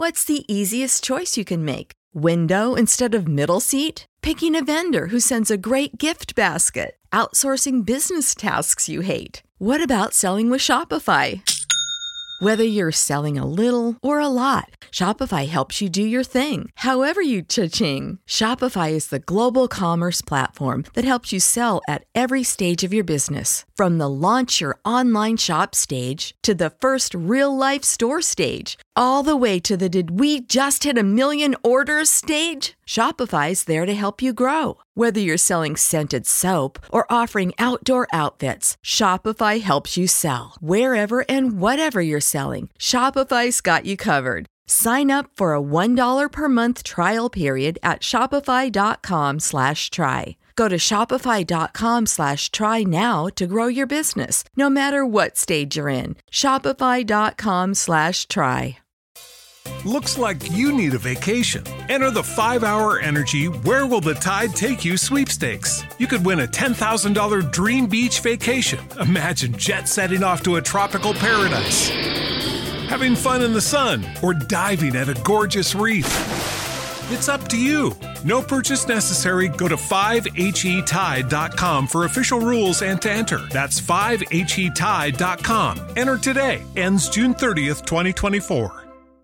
What's the easiest choice you can make? Window instead of middle seat? Picking a vendor who sends a great gift basket? Outsourcing business tasks you hate? What about selling with Shopify? Whether you're selling a little or a lot, Shopify helps you do your thing, however you cha-ching. Shopify is the global commerce platform that helps you sell at every stage of your business. From the launch your online shop stage to the first real-life store stage, all the way to the did we just hit a million orders stage. Shopify's there to help you grow. Whether you're selling scented soap or offering outdoor outfits, Shopify helps you sell. Wherever and whatever you're selling, Shopify's got you covered. Sign up for a $1 per month trial period at shopify.com/try. Go to shopify.com/try now to grow your business, no matter what stage you're in. Shopify.com/try. Looks like you need a vacation. Enter the 5-Hour Energy Where Will the Tide Take You sweepstakes. You could win a $10,000 dream beach vacation. Imagine jet setting off to a tropical paradise, having fun in the sun, or diving at a gorgeous reef. It's up to you. No purchase necessary. Go to 5HETide.com for official rules and to enter. That's 5HETide.com. Enter today. Ends June 30th, 2024.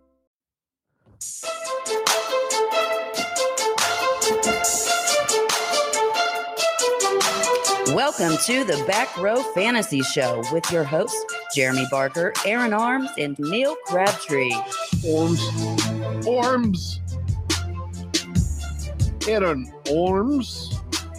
Welcome to the Back Row Fantasy Show with your hosts, Jeremy Barker, Aaron Arms, and Neil Crabtree. Arms. Aaron Arms.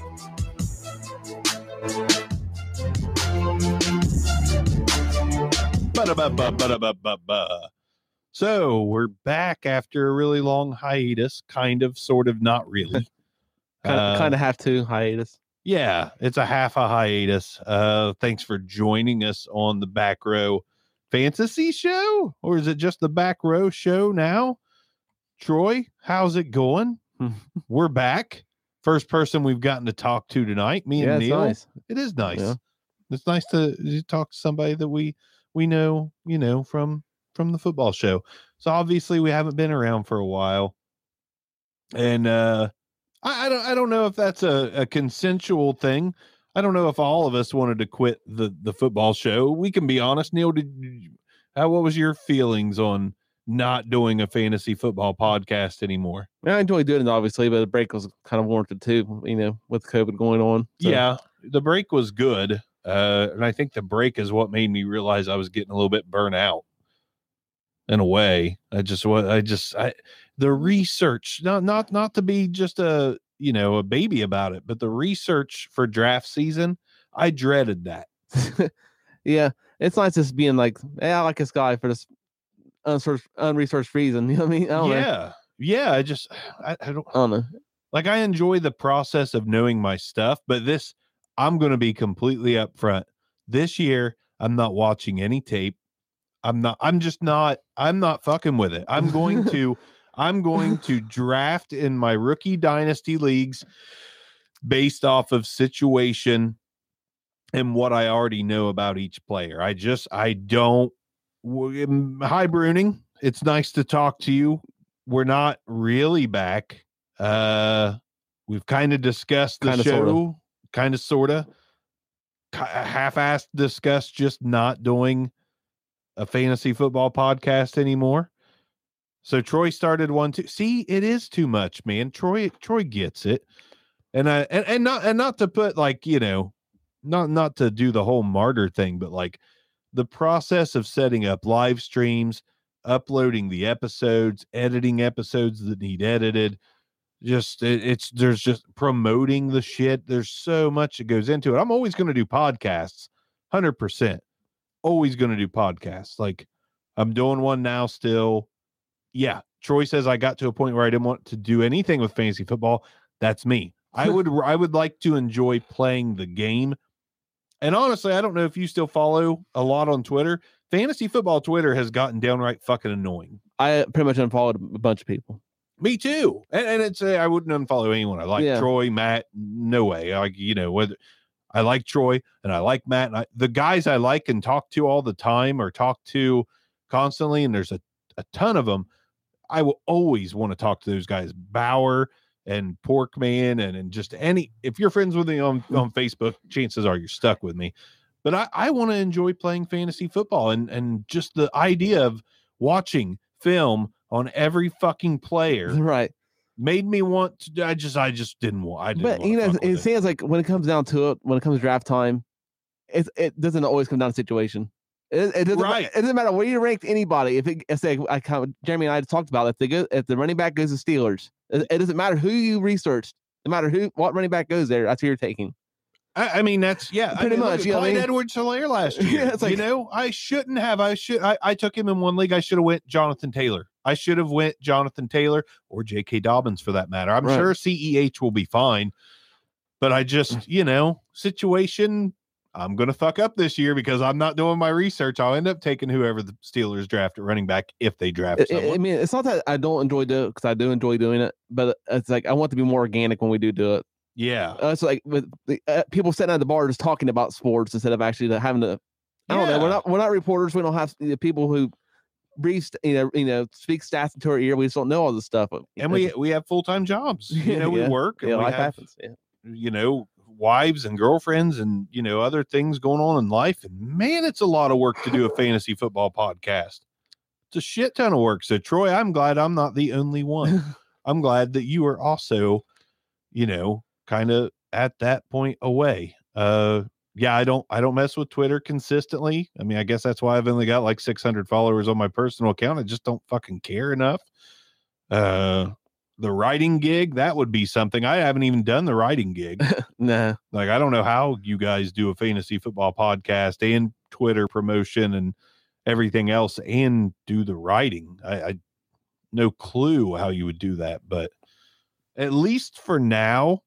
So we're back after a really long hiatus, kind of, sort of, not really. kind of have to hiatus. Yeah, it's a half a hiatus. Thanks for joining us on the Back Row Fantasy Show, or is it just the Back Row Show now? Troy, how's it going? We're back. First person we've gotten to talk to tonight. Me and Neil. Nice. It is nice. Yeah. It's nice to talk to somebody that we know, from the football show. So obviously we haven't been around for a while, and I don't know if that's a consensual thing. I don't know if all of us wanted to quit the football show. We can be honest. Neil, what was your feelings on not doing a fantasy football podcast anymore? Yeah, I enjoyed doing it, obviously, but the break was kind of warranted too, with COVID going on. So. Yeah, the break was good. And I think the break is what made me realize I was getting a little bit burnt out in a way. The research, not to be just a baby about it, but the research for draft season, I dreaded that. Yeah. It's nice just being like, hey, I like this guy for this unresearched reason. You know what I mean? I don't know. Yeah. I don't know. Like, I enjoy the process of knowing my stuff, but I'm going to be completely upfront. This year, I'm not watching any tape. I'm not fucking with it. I'm going to draft in my rookie dynasty leagues based off of situation and what I already know about each player. Hi, Bruning. It's nice to talk to you. We're not really back. We've kind of discussed the show, kind of, sort of, half-assed discussed just not doing a fantasy football podcast anymore. So Troy started one too. See, it is too much, man. Troy gets it. And not to put not to do the whole martyr thing, but like the process of setting up live streams, uploading the episodes, editing episodes that need edited, there's just promoting the shit. There's so much that goes into it. I'm always going to do podcasts, 100%. Always going to do podcasts. Like, I'm doing one now still. Yeah, Troy says I got to a point where I didn't want to do anything with fantasy football. That's me. I would like to enjoy playing the game. And honestly, I don't know if you still follow a lot on Twitter. Fantasy football Twitter has gotten downright fucking annoying. I pretty much unfollowed a bunch of people. Me too. And it's I wouldn't unfollow anyone. I like Troy, Matt. No way. Whether I like Troy and I like Matt, and the guys I like and talk to all the time or talk to constantly, and there's a ton of them. I will always want to talk to those guys, Bauer and Porkman, and just if you're friends with me on Facebook, chances are you're stuck with me. But I want to enjoy playing fantasy football, and just the idea of watching film on every fucking player, right, made me want to. I just didn't want. But it seems like when it comes down to it, when it comes to draft time, it doesn't always come down to situation. It doesn't. Right. It doesn't matter where you ranked anybody. If Jeremy and I talked about if the running back goes to Steelers, it doesn't matter who you researched. No matter what running back goes there, that's who you're taking. I mean, that's pretty much. Clyde Edwards-Helaire last year. Yeah, like, I shouldn't have. I took him in one league. I should have went Jonathan Taylor. I should have went Jonathan Taylor or J.K. Dobbins for that matter. I'm sure CEH will be fine, but I just situation. I'm going to fuck up this year because I'm not doing my research. I'll end up taking whoever the Steelers draft at running back if they draft someone. I mean, it's not that I don't enjoy doing it because I do enjoy doing it, but it's like I want to be more organic when we do it. Yeah. It's like with people sitting at the bar just talking about sports instead of actually having to. I don't know. We're not reporters. We don't have people who brief, speak stats into our ear. We just don't know all this stuff. And we have full-time jobs. We work. And life happens. Wives and girlfriends and other things going on in life, and man, it's a lot of work to do a fantasy football podcast. It's a shit ton of work. So Troy, I'm glad I'm not the only one. I'm glad that you are also kind of at that point away. I don't mess with Twitter consistently. I mean, I guess that's why I've only got like 600 followers on my personal account. I just don't fucking care enough. The writing gig, that would be something. I haven't even done the writing gig. Nah. Like, I don't know how you guys do a fantasy football podcast and Twitter promotion and everything else and do the writing. I no clue how you would do that, but at least for now,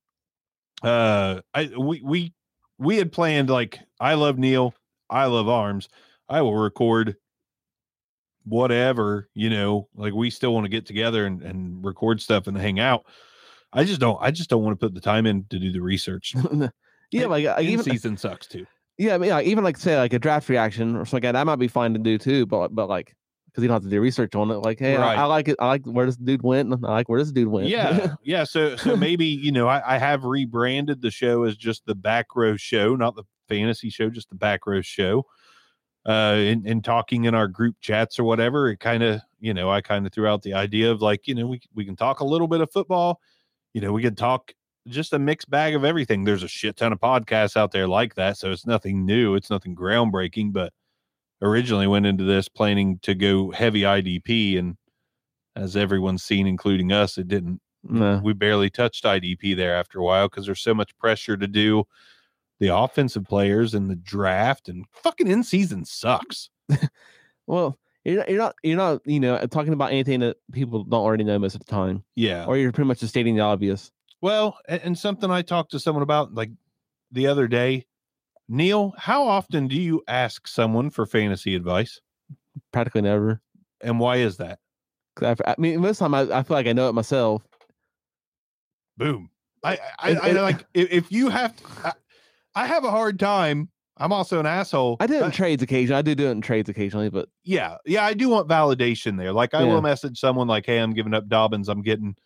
we had planned, like, I love Neil, I love Arms. I will record whatever, like we still want to get together and record stuff and hang out. I just don't want to put the time in to do the research. Yeah, like even season sucks too. Yeah, I mean, even like say like a draft reaction or something like that might be fine to do too, but like because you don't have to do research on it. Like, hey, right. I like it. I like where this dude went. I like where this dude went. Yeah, yeah. So maybe I have rebranded the show as just the Back Row Show, not the fantasy show, just the Back Row Show. In talking in our group chats or whatever, it kind of, I kind of threw out the idea of like, we can talk a little bit of football, we can talk just a mixed bag of everything. There's a shit ton of podcasts out there like that. So it's nothing new. It's nothing groundbreaking, but originally went into this planning to go heavy IDP. And as everyone's seen, including us, it didn't, we barely touched IDP there after a while because there's so much pressure to do the offensive players in the draft, and fucking in season sucks. Well, you're not talking about anything that people don't already know most of the time. Yeah. Or you're pretty much just stating the obvious. Well, and something I talked to someone about like the other day, Neil, how often do you ask someone for fantasy advice? Practically never. And why is that? I mean, most of the time I feel like I know it myself. Boom. I like if you have to, I have a hard time. I'm also an asshole. I do it in trades occasionally. I do it in trades occasionally, but yeah, I do want validation there. Like I will message someone like, "Hey, I'm giving up Dobbins. I'm getting,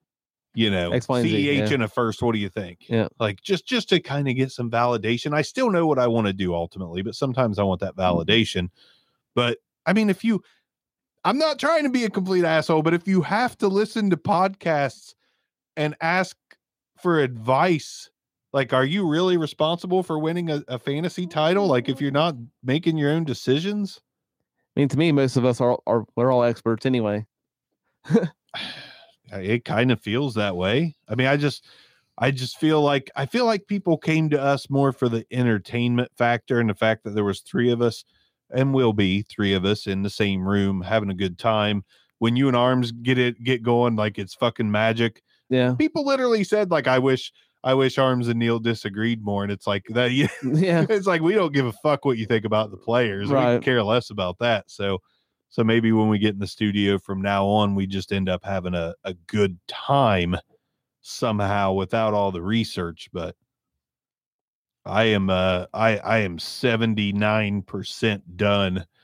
CEH in a first. What do you think?" Yeah, like just to kind of get some validation. I still know what I want to do ultimately, but sometimes I want that validation. But I mean, I'm not trying to be a complete asshole, but if you have to listen to podcasts and ask for advice, like, are you really responsible for winning a fantasy title? Like, if you're not making your own decisions? I mean, to me, most of us we're all experts anyway. It kind of feels that way. I mean, I just feel like people came to us more for the entertainment factor and the fact that there was three of us and will be three of us in the same room having a good time. When you and Arms get going, like it's fucking magic. Yeah. People literally said like, I wish Arms and Neil disagreed more. And it's like that. Yeah. It's like, we don't give a fuck what you think about the players. Right. We care less about that. So maybe when we get in the studio from now on, we just end up having a good time somehow without all the research. But I am 79% done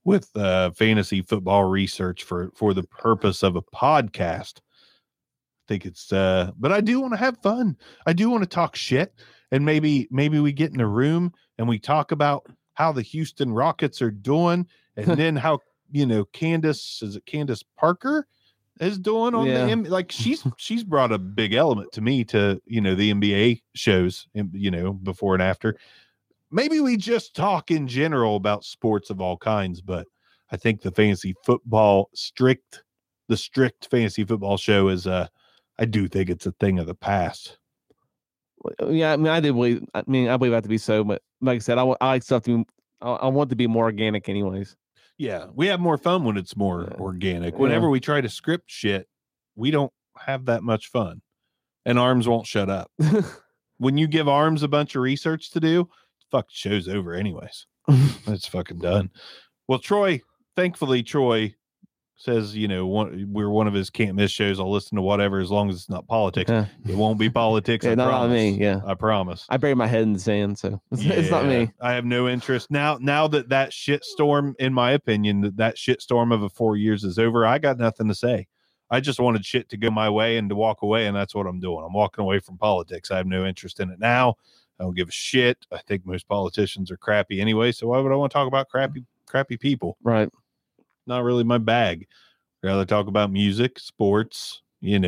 with fantasy football research for the purpose of a podcast. I think it's but I do want to have fun. I do want to talk shit, and maybe we get in a room and we talk about how the Houston Rockets are doing, and then how Candace Parker is doing on the like she's brought a big element to me to the NBA shows, before and after. Maybe we just talk in general about sports of all kinds, but I think the strict fantasy football show is I do think it's a thing of the past. Yeah, I mean, I believe that to be so, but like I said, I like stuff I want to be more organic anyways. Yeah, we have more fun when it's more organic. Whenever we try to script shit, we don't have that much fun. And Arms won't shut up. When you give Arms a bunch of research to do, fuck, show's over anyways. It's fucking done. Well, thankfully Troy says, we're one of his can't miss shows. I'll listen to whatever as long as it's not politics. It won't be politics. I promise. Not me. Yeah, I promise. I bury my head in the sand, so it's not me. I have no interest now that shitstorm, in my opinion, that shitstorm of 4 years is over. I got nothing to say. I just wanted shit to go my way and to walk away, and that's what I'm doing. I'm walking away from politics. I have no interest in it now. I don't give a shit. I think most politicians are crappy anyway, so why would I want to talk about crappy people? Right. Not really my bag. I'd rather talk about music, sports,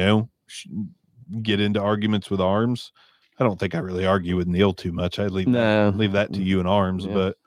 get into arguments with Arms. I don't think I really argue with Neil too much. I'd leave that to you and Arms. Yeah. But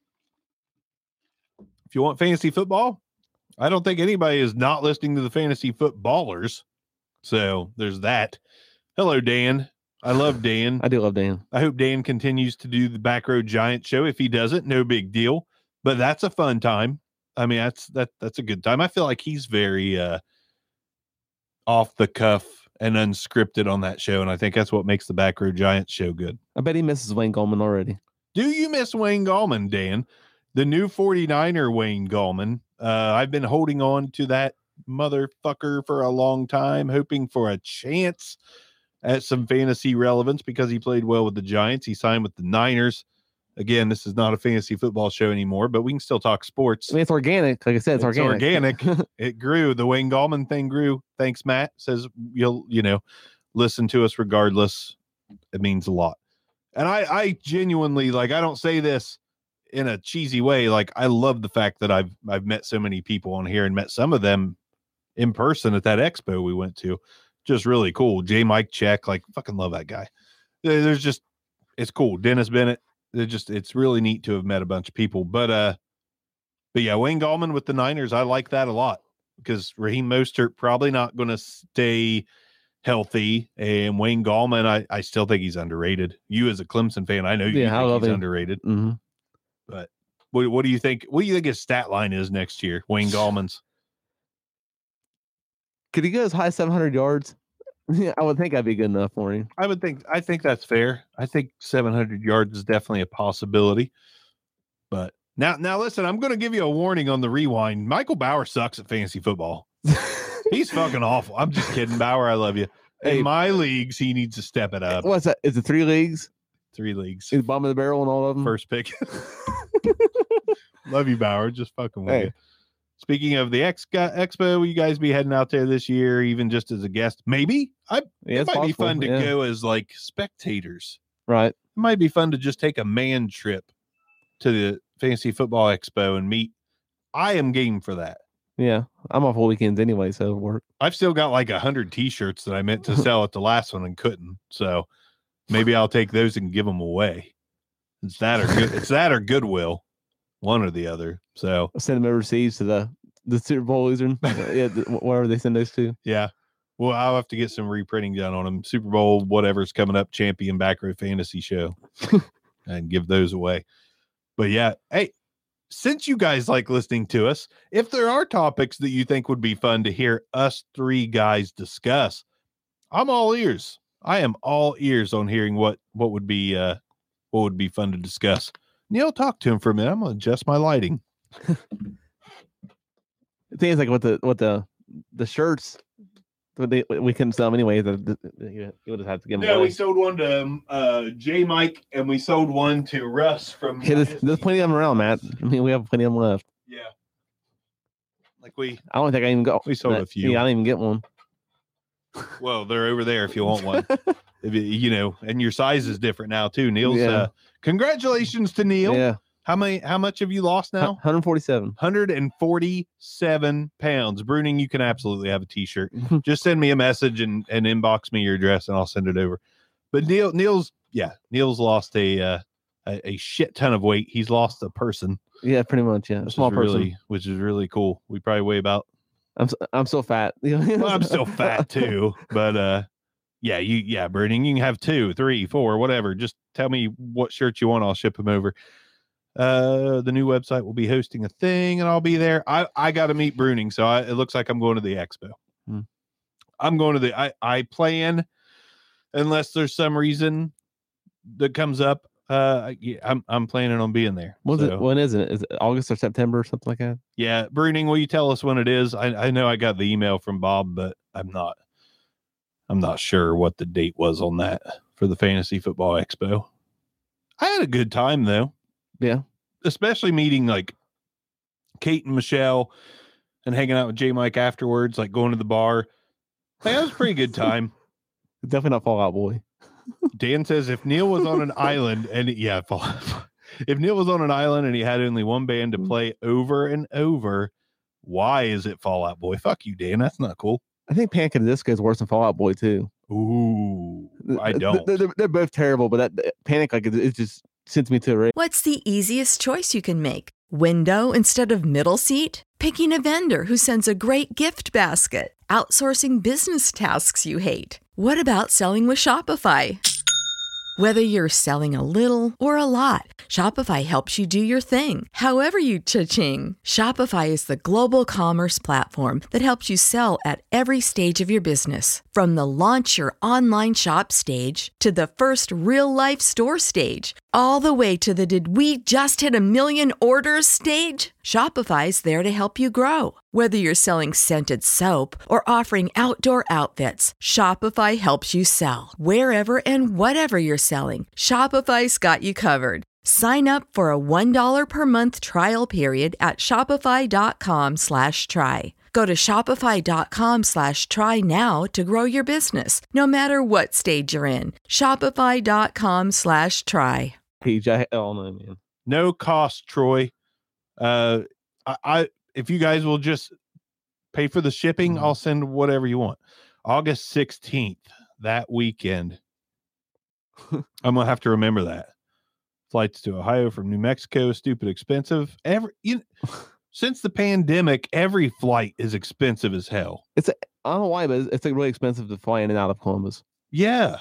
if you want fantasy football, I don't think anybody is not listening to the Fantasy Footballers. So there's that. Hello, Dan. I love Dan. I do love Dan. I hope Dan continues to do the Back Row Giant show. If he doesn't, no big deal. But that's a fun time. I mean, that's a good time. I feel like he's very off the cuff and unscripted on that show, and I think that's what makes the Back Row Giants show good. I bet he misses Wayne Gallman already. Do you miss Wayne Gallman, Dan? The new 49er Wayne Gallman. I've been holding on to that motherfucker for a long time, hoping for a chance at some fantasy relevance because he played well with the Giants. He signed with the Niners. Again, this is not a fantasy football show anymore, but we can still talk sports. I mean, it's organic. Like I said, it's organic. It grew. The Wayne Gallman thing grew. Thanks, Matt. Says you'll, listen to us regardless. It means a lot. And I genuinely, I don't say this in a cheesy way. I love the fact that I've met so many people on here and met some of them in person at that expo we went to. Just really cool. J. Mike Check, fucking love that guy. It's cool. Dennis Bennett. It's really neat to have met a bunch of people. But yeah, Wayne Gallman with the Niners, I like that a lot because Raheem Mostert probably not going to stay healthy, and Wayne Gallman, I still think he's underrated. You as a Clemson fan, I know you think he's underrated. Mm-hmm. But what do you think? What do you think his stat line is next year? Wayne Gallman's. Could he go as high as 700 yards? Yeah, I would think I'd be good enough for him. I think that's fair. I think 700 yards is definitely a possibility. But now listen, I'm going to give you a warning on the rewind. Michael Bauer sucks at fantasy football. He's fucking awful. I'm just kidding, Bauer. I love you. In my leagues, he needs to step it up. What's that? Is it 3 leagues? 3 leagues. He's bottom of the barrel in all of them. First pick. Love you, Bauer. Just fucking with you. Speaking of the Expo, will you guys be heading out there this year, even just as a guest? Maybe. It might be fun to go as spectators. Right. It might be fun to just take a man trip to the Fantasy Football Expo and meet. I am game for that. Yeah. I'm off all weekends anyway, so it'll work. I've still got 100 t-shirts that I meant to sell at the last one and couldn't. So maybe I'll take those and give them away. It's that or Goodwill. One or the other. So I'll send them overseas to the Super Bowl loser. Wherever they send those to. Yeah. Well, I'll have to get some reprinting done on them. Super Bowl, whatever's coming up, champion Back Row Fantasy show, and give those away. But yeah, hey, since you guys like listening to us, if there are topics that you think would be fun to hear us 3 guys discuss, I'm all ears. I am all ears on hearing what would be fun to discuss. Neil, talk to him for a minute. I'm going to adjust my lighting. The thing is, what the shirts, we couldn't sell them anyway. You would have had to give them away. We sold one to J. Mike, and we sold one to Russ from. There's plenty of them around, Matt. I mean, we have plenty of them left. Yeah. I don't think I even got. We sold a few. Yeah, I didn't even get one. Well, they're over there if you want one. And your size is different now too. Neil's congratulations to Neil. Yeah. How much have you lost now? 147. 147 pounds. Bruning, you can absolutely have a t-shirt. Just send me a message and inbox me your address and I'll send it over. But Neil's lost a shit ton of weight. He's lost a person. Yeah, pretty much. Yeah, a small person, which is really cool. We probably weigh about. I'm so fat. Well, I'm still fat too, but Bruning, you can have 2, 3, 4, whatever. Just tell me what shirts you want. I'll ship them over. The new website will be hosting a thing, and I'll be there. I got to meet Bruning, so it looks like I'm going to the expo. I'm going to I plan, unless there's some reason that comes up. I'm planning on being there. When is it? Is it August or September or something like that? Yeah, Bruning, will you tell us when it is? I know I got the email from Bob, but I'm not sure what the date was on that for the Fantasy Football Expo. I had a good time though. Yeah, especially meeting like Kate and Michelle and hanging out with J Mike afterwards, like going to the bar. That was a pretty good time. Definitely not Fall Out Boy. Dan says if Neil was on an island and if Neil was on an island and he had only one band to play over and over, why is it Fall Out Boy? Fuck you, Dan. That's not cool. I think Panic! At the Disco is worse than Fall Out Boy too. Ooh, I don't. They're both terrible, but that Panic! It just sends me to a rage. What's the easiest choice you can make? Window instead of middle seat? Picking a vendor who sends a great gift basket? Outsourcing business tasks you hate? What about selling with Shopify? Whether you're selling a little or a lot, Shopify helps you do your thing, however you cha-ching. Shopify is the global commerce platform that helps you sell at every stage of your business. From the launch your online shop stage to the first real-life store stage, all the way to the did we just hit 1 million orders stage. Shopify's there to help you grow. Whether you're selling scented soap or offering outdoor outfits, Shopify helps you sell. Wherever and whatever you're selling, Shopify's got you covered. Sign up for a $1 per month trial period at shopify.com/try. Go to shopify.com/try now to grow your business, no matter what stage you're in. Shopify.com/try. Oh no, man. No cost, Troy. If you guys will just pay for the shipping, I'll send whatever you want. August 16th, that weekend. I'm gonna have to remember that. Flights to Ohio from New Mexico, stupid expensive. Since the pandemic, every flight is expensive as hell. I don't know why, but it's like really expensive to fly in and out of Columbus. Yeah,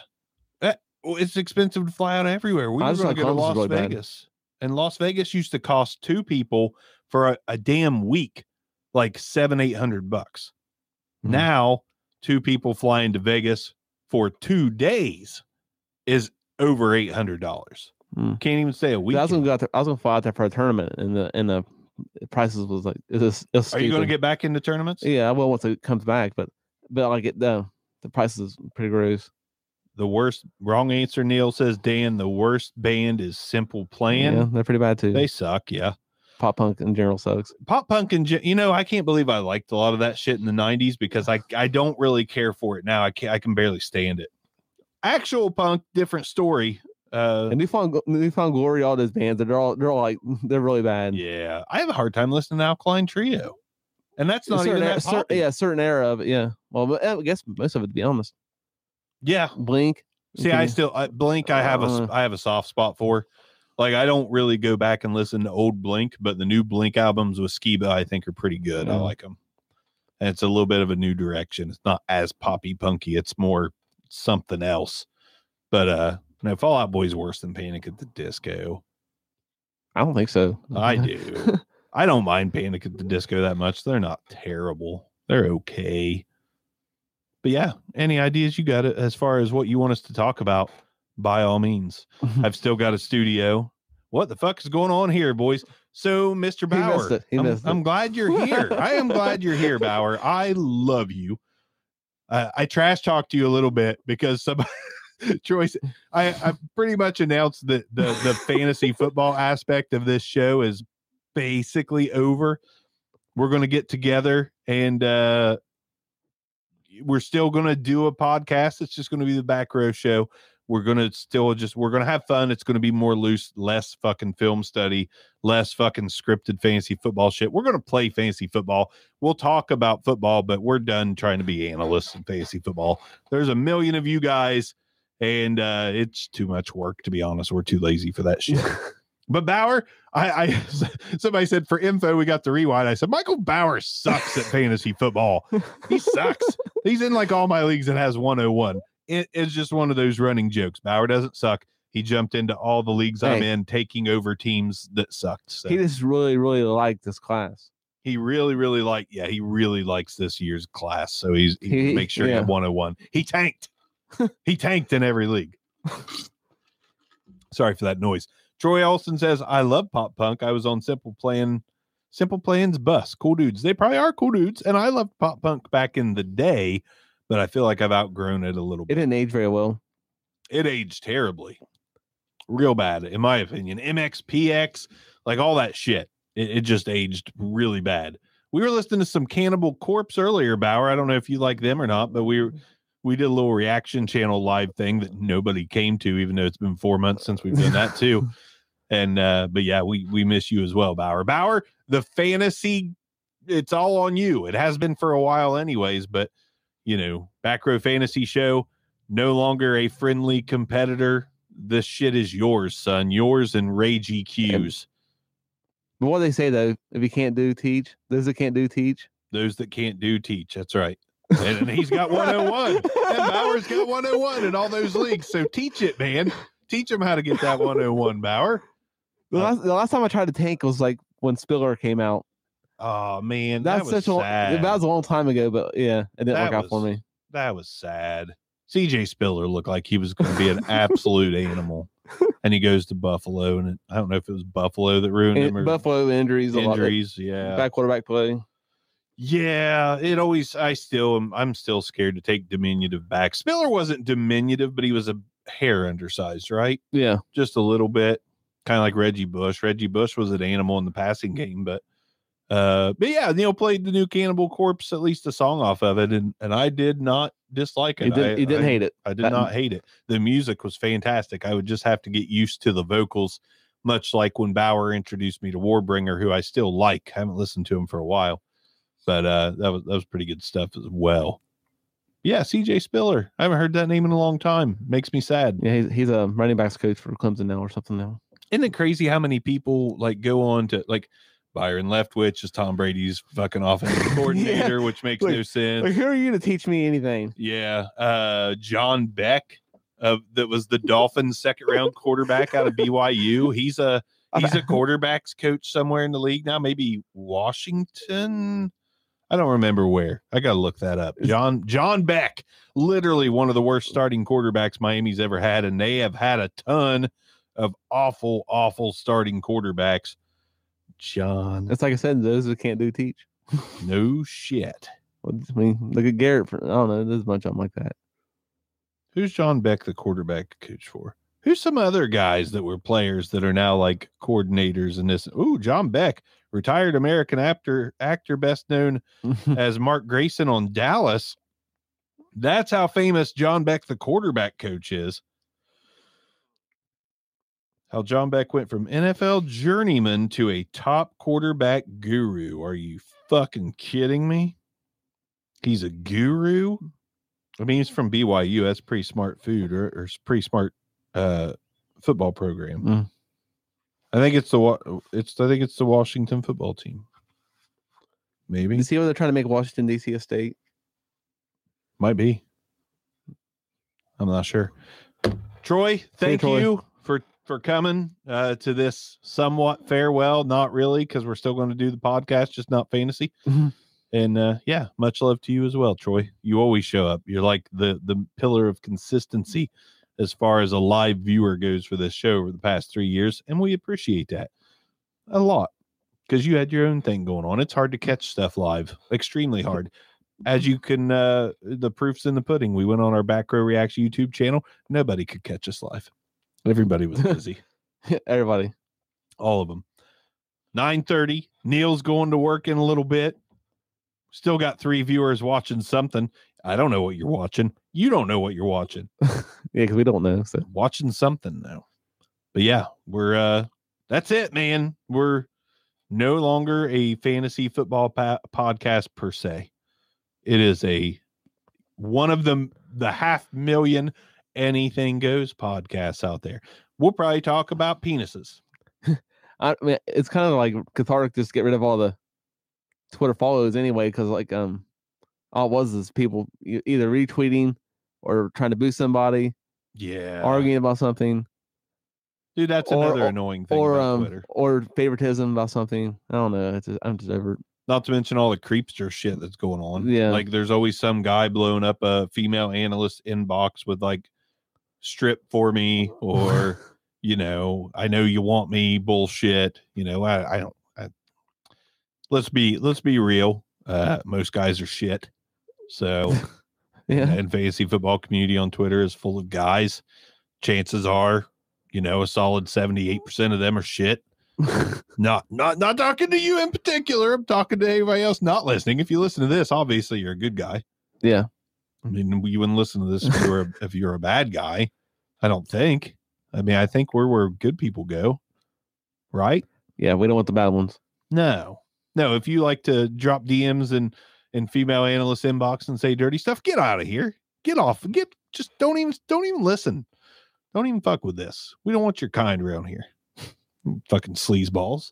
it's expensive to fly out everywhere. We were going to go to Las Vegas, and Las Vegas used to cost 2 people for a damn week, like $700-800. Now, 2 people flying to Vegas for 2 days is over $800. Can't even stay a week. I was gonna fly out there for a tournament, and the prices was like, are you going to get back into tournaments? Yeah, I will once it comes back, but I get the prices pretty gross. The worst, wrong answer. Neil says, Dan, the worst band is Simple Plan. Yeah, they're pretty bad too. They suck. Yeah. Pop punk in general sucks. Pop punk I can't believe I liked a lot of that shit in the 90s because I don't really care for it now. I can barely stand it. Actual punk, different story. And Newfound Glory, all those bands, they're all like, they're really bad. Yeah, I have a hard time listening to Alkaline Trio, and that's not even that poppy. A certain era of it. Yeah, well, I guess most of it, to be honest. Yeah, Blink. See, Blink. I have a soft spot for. Like, I don't really go back and listen to old Blink, but the new Blink albums with Skiba, I think, are pretty good. I like them, and it's a little bit of a new direction. It's not as poppy punky. It's more something else. But no, Fall Out Boy's worse than Panic! At the Disco. I don't think so. I do. I don't mind Panic! At the Disco that much. They're not terrible. They're okay. But yeah, any ideas you got as far as what you want us to talk about, by all means. I've still got a studio. What the fuck is going on here, boys? So, Mr. Bauer, I'm glad you're here. I am glad you're here, Bauer. I love you. I trash talked to you a little bit because somebody... Troy, I pretty much announced that the fantasy football aspect of this show is basically over. we're going to get together and we're still going to do a podcast. It's just going to be the Back Row Show. We're going to have fun. It's going to be more loose, less fucking film study, less fucking scripted fantasy football shit. We're going to play fantasy football. We'll talk about football, but we're done trying to be analysts in fantasy football. There's a million of you guys, and it's too much work, to be honest. We're too lazy for that shit. But Bauer, somebody said for info, we got the rewind. I said, Michael Bauer sucks at fantasy football. He sucks. He's in like all my leagues and has 101. It's just one of those running jokes. Bauer doesn't suck. He jumped into all the leagues I'm in, taking over teams that sucked. So. He just really, really liked this class. He really, really he really likes this year's class. So he makes sure he had 101. He tanked. He tanked in every league. Sorry for that noise. Troy Olson says, I love pop punk. I was on Simple Plan's bus. Cool dudes. They probably are cool dudes. And I loved pop punk back in the day, but I feel like I've outgrown it a little bit. It didn't age very well. It aged terribly. Real bad, in my opinion. MXPX, like all that shit. It just aged really bad. We were listening to some Cannibal Corpse earlier, Bauer. I don't know if you like them or not, but we did a little reaction channel live thing that nobody came to, even though it's been 4 months since we've done that too. And but yeah, we miss you as well, Bauer. Bauer, the fantasy, it's all on you. It has been for a while anyways, but you know, Back Row Fantasy Show, no longer a friendly competitor. This shit is yours, son. Yours and Ray GQ's. But what they say though, if you can't do, teach. Those that can't do, teach. Those that can't do, teach. That's right. And he's got 101. And Bauer's got 101 in all those leagues. So teach it, man. Teach him how to get that 101, Bauer. The last time I tried to tank was like when Spiller came out. Oh man, that was sad. That was a long time ago, but yeah, it didn't work out for me. That was sad. CJ Spiller looked like he was going to be an absolute animal, and he goes to Buffalo, and I don't know if it was Buffalo that ruined him. Or Buffalo injuries, yeah, bad quarterback play. Yeah, it always. I'm still scared to take diminutive back. Spiller wasn't diminutive, but he was a hair undersized, right? Yeah, just a little bit, kind of like Reggie Bush. Reggie Bush was an animal in the passing game, but yeah, Neil played the new Cannibal Corpse, at least a song off of it, and I did not dislike it. He didn't hate it. I did not hate it. The music was fantastic. I would just have to get used to the vocals, much like when Bauer introduced me to Warbringer, who I still like. I haven't listened to him for a while, but that was pretty good stuff as well. Yeah, CJ Spiller. I haven't heard that name in a long time. Makes me sad. Yeah, he's a running backs coach for Clemson now or something now. Isn't it crazy how many people like go on to like Byron Leftwich is Tom Brady's fucking offensive coordinator, which makes no sense. Like, who are you to teach me anything? Yeah. John Beck, that was the Dolphins' second round quarterback out of BYU. He's a quarterbacks coach somewhere in the league now, maybe Washington. I don't remember where. I got to look that up. John Beck, literally one of the worst starting quarterbacks Miami's ever had, and they have had a ton of awful, awful starting quarterbacks. John. That's like I said, those that can't do, teach. No shit. I mean, look at Garrett. I don't know. There's a bunch of them like that. Who's John Beck the quarterback coach for? Who's some other guys that were players that are now like coordinators in this? Ooh, John Beck, retired American actor best known as Mark Grayson on Dallas. That's how famous John Beck, the quarterback coach, is. How John Beck went from NFL journeyman to a top quarterback guru. Are you fucking kidding me? He's a guru? I mean, he's from BYU. That's pretty smart food or pretty smart football program. I think it's the Washington football team. Maybe. You see where they're trying to make Washington D.C. a state? Might be. I'm not sure. Troy, thank you for coming to this somewhat farewell. Not really, because we're still going to do the podcast, just not fantasy. And yeah, much love to you as well, Troy. You always show up. You're like the pillar of consistency as far as a live viewer goes for this show over the past 3 years. And we appreciate that a lot because you had your own thing going on. It's hard to catch stuff live, extremely hard. As you can, the proof's in the pudding. We went on our Back Row Reaction YouTube channel. Nobody could catch us live. Everybody was busy. Everybody. All of them. 9:30 Neil's going to work in a little bit. Still got 3 viewers watching something. I don't know what you're watching. You don't know what you're watching. Yeah, because we don't know. So Watching something now. But yeah, we're that's it, man. We're no longer a fantasy football podcast per se. It is one of the 500,000 anything goes podcasts out there. We'll probably talk about penises. I mean, it's kind of like cathartic just to get rid of all the Twitter follows anyway, because like all it was is people either retweeting or trying to boost somebody, arguing about something. Dude, that's another annoying thing about Twitter. Or favoritism about something. I don't know. I'm just over. Not to mention all the creepster shit that's going on. Yeah. Like there's always some guy blowing up a female analyst inbox with like strip for me or, I know you want me bullshit. Let's be real. Most guys are shit. So yeah. And fantasy football community on Twitter is full of guys. Chances are, a solid 78% of them are shit. Not talking to you in particular. I'm talking to anybody else not listening. If you listen to this, obviously you're a good guy. Yeah. I mean, you wouldn't listen to this if you're a bad guy. I don't think. I mean, I think we're where good people go. Right? Yeah, we don't want the bad ones. No. If you like to drop DMs in female analyst inbox and say dirty stuff, get out of here. Get off. Just don't even listen. Don't even fuck with this. We don't want your kind around here. Fucking sleazeballs.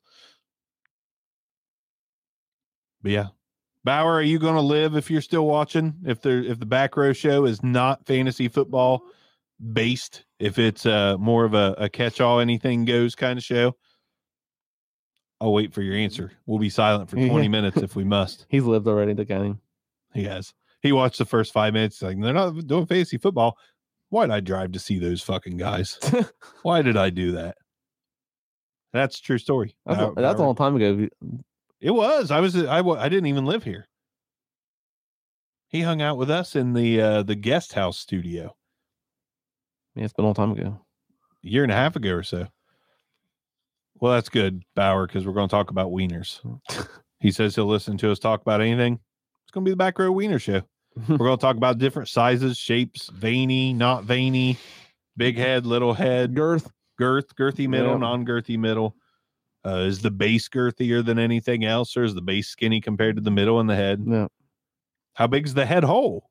But yeah. Bauer, are you going to live if you're still watching? If the Back Row Show is not fantasy football based, if it's more of a catch-all anything goes kind of show? I'll wait for your answer. We'll be silent for 20 minutes if we must. He's lived already, the guy. He has. He watched the first 5 minutes. Like, they're not doing fantasy football. Why did I drive to see those fucking guys? Why did I do that? That's a true story. That's a long time ago. It was. I didn't even live here. He hung out with us in the guest house studio. Yeah, it's been a long time ago. A year and a half ago or so. Well, that's good, Bauer, because we're going to talk about wieners. He says he'll listen to us talk about anything. It's going to be the Back Row Wiener Show. We're going to talk about different sizes, shapes, veiny, not veiny, big head, little head, girthy middle, non-girthy middle. Is the base girthier than anything else, or is the base skinny compared to the middle and the head? Yeah. How big's the head hole?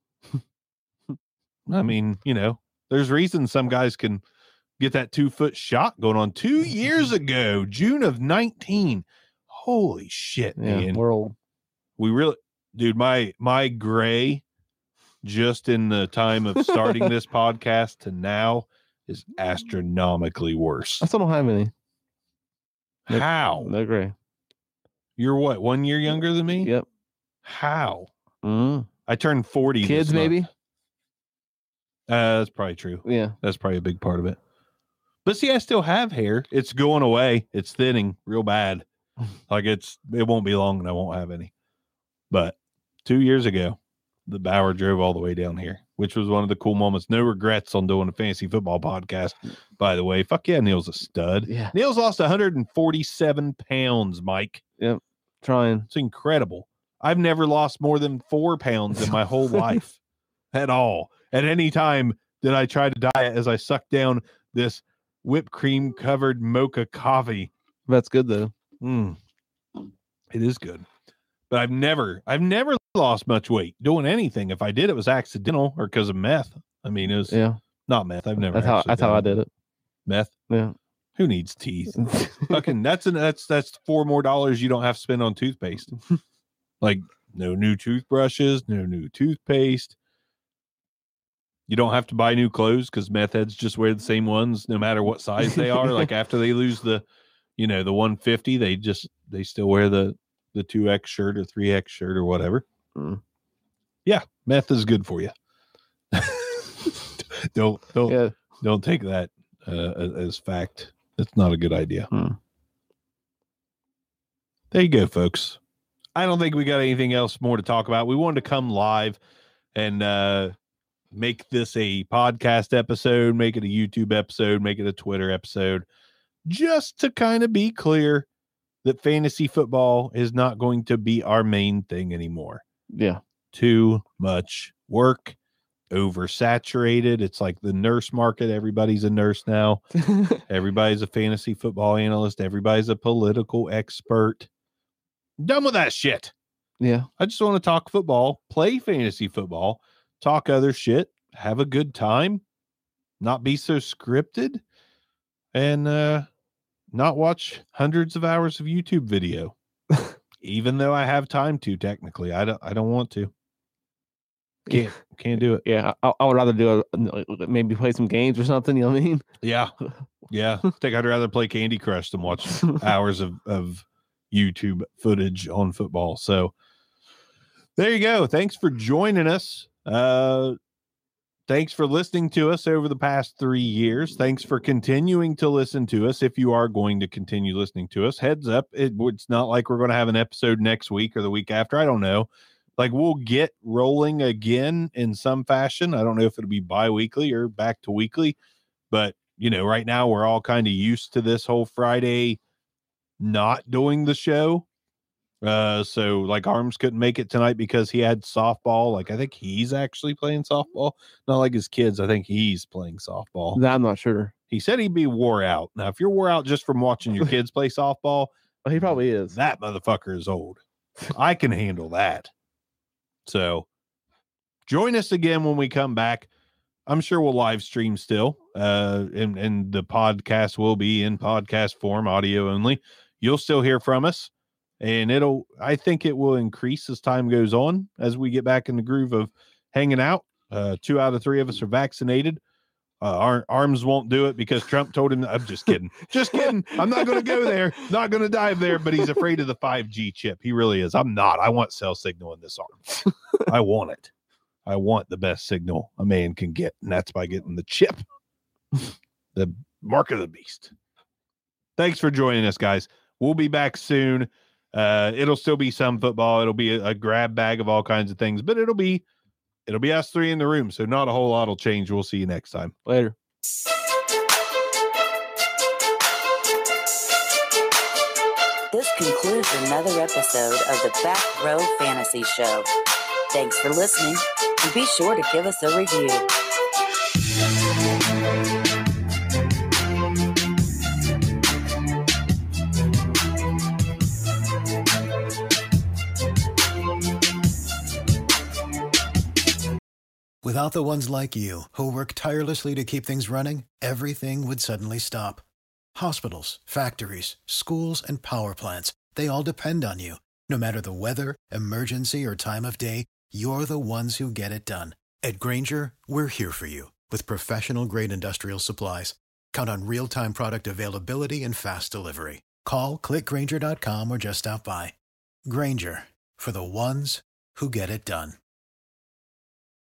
I mean, there's reasons some guys can get that 2-foot shot going on 2 years ago, June of 19. Holy shit, man. We're old. We really, dude, my gray just in the time of starting this podcast to now is astronomically worse. I still don't have any. How? No gray. You're what, 1 year younger than me? Yep. How? Mm. I turned 40. Kids, maybe? That's probably true. Yeah. That's probably a big part of it. But see, I still have hair. It's going away. It's thinning real bad. Like it won't be long and I won't have any. But 2 years ago, the Bauer drove all the way down here, which was one of the cool moments. No regrets on doing a fantasy football podcast, by the way. Fuck yeah, Neil's a stud. Yeah. Neil's lost 147 pounds, Mike. Yep. Trying. It's incredible. I've never lost more than 4 pounds in my whole life at all. At any time that I try to diet as I suck down this whipped cream covered mocha coffee. That's good though. It is good. But I've never lost much weight doing anything. If I did, it was accidental or because of meth. I mean, it was not meth. I've never. That's how I did it. Meth. Yeah. Who needs teeth? Fucking that's $4 more you don't have to spend on toothpaste. Like no new toothbrushes, no new toothpaste. You don't have to buy new clothes because meth heads just wear the same ones no matter what size they are. Like after they lose the 150, they still wear the 2X shirt or 3X shirt or whatever. Yeah, meth is good for you. Don't take that as fact. That's not a good idea. There you go, folks. I don't think we got anything else more to talk about. We wanted to come live and make this a podcast episode, make it a YouTube episode, make it a Twitter episode, just to kind of be clear that fantasy football is not going to be our main thing anymore. Yeah. Too much work, oversaturated. It's like the nurse market. Everybody's a nurse now. Everybody's a fantasy football analyst. Everybody's a political expert. I'm done with that shit. Yeah. I just want to talk football, play fantasy football, talk other shit, have a good time, not be so scripted, and not watch hundreds of hours of YouTube video. Even though I have time to, technically. I don't want to. Can't do it. Yeah, I would rather do maybe play some games or something. You know what I mean? Yeah. I think I'd rather play Candy Crush than watch hours of YouTube footage on football. So there you go. Thanks for joining us. Thanks for listening to us over the past 3 years. Thanks for continuing to listen to us. If you are going to continue listening to us, heads up, it's not like we're going to have an episode next week or the week after. I don't know. Like, we'll get rolling again in some fashion. I don't know if it'll be bi-weekly or back to weekly, but right now we're all kind of used to this whole Friday not doing the show. So like Arms couldn't make it tonight because he had softball. Like, I think he's actually playing softball, not like his kids. I think he's playing softball. I'm not sure. He said he'd be wore out. Now, if you're wore out just from watching your kids play softball, well, he probably is. That motherfucker is old. I can handle that. So join us again when we come back. I'm sure we'll live stream still. And the podcast will be in podcast form, audio only. You'll still hear from us. And I think it will increase as time goes on, as we get back in the groove of hanging out. 2 out of 3 of us are vaccinated. Arms won't do it because Trump told him. I'm just kidding. Just kidding. I'm not going to go there. Not going to dive there, but he's afraid of the 5G chip. He really is. I'm not. I want cell signal in this arm. I want it. I want the best signal a man can get, and that's by getting the chip. The mark of the beast. Thanks for joining us, guys. We'll be back soon. It'll still be some football. It'll be a grab bag of all kinds of things, but it'll be us 3 in the room. So not a whole lot will change. We'll see you next time. Later. This concludes another episode of the Back Row Fantasy Show. Thanks for listening, and be sure to give us a review. Without the ones like you, who work tirelessly to keep things running, everything would suddenly stop. Hospitals, factories, schools, and power plants, they all depend on you. No matter the weather, emergency, or time of day, you're the ones who get it done. At Grainger, we're here for you with professional-grade industrial supplies. Count on real-time product availability and fast delivery. Call, click Grainger.com, or just stop by. Grainger, for the ones who get it done.